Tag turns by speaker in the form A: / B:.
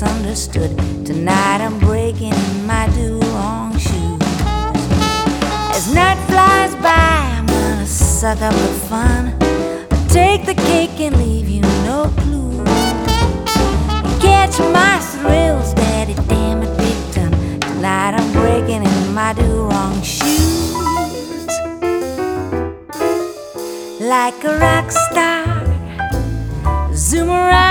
A: misunderstood. Tonight I'm breaking in my do-wrong shoes. As night flies by, I'm gonna suck up the fun, take the cake and leave you no clue. Catch my thrills, daddy, damn it, be done. Tonight I'm breaking in my do-wrong shoes. Like a rock star, zoom around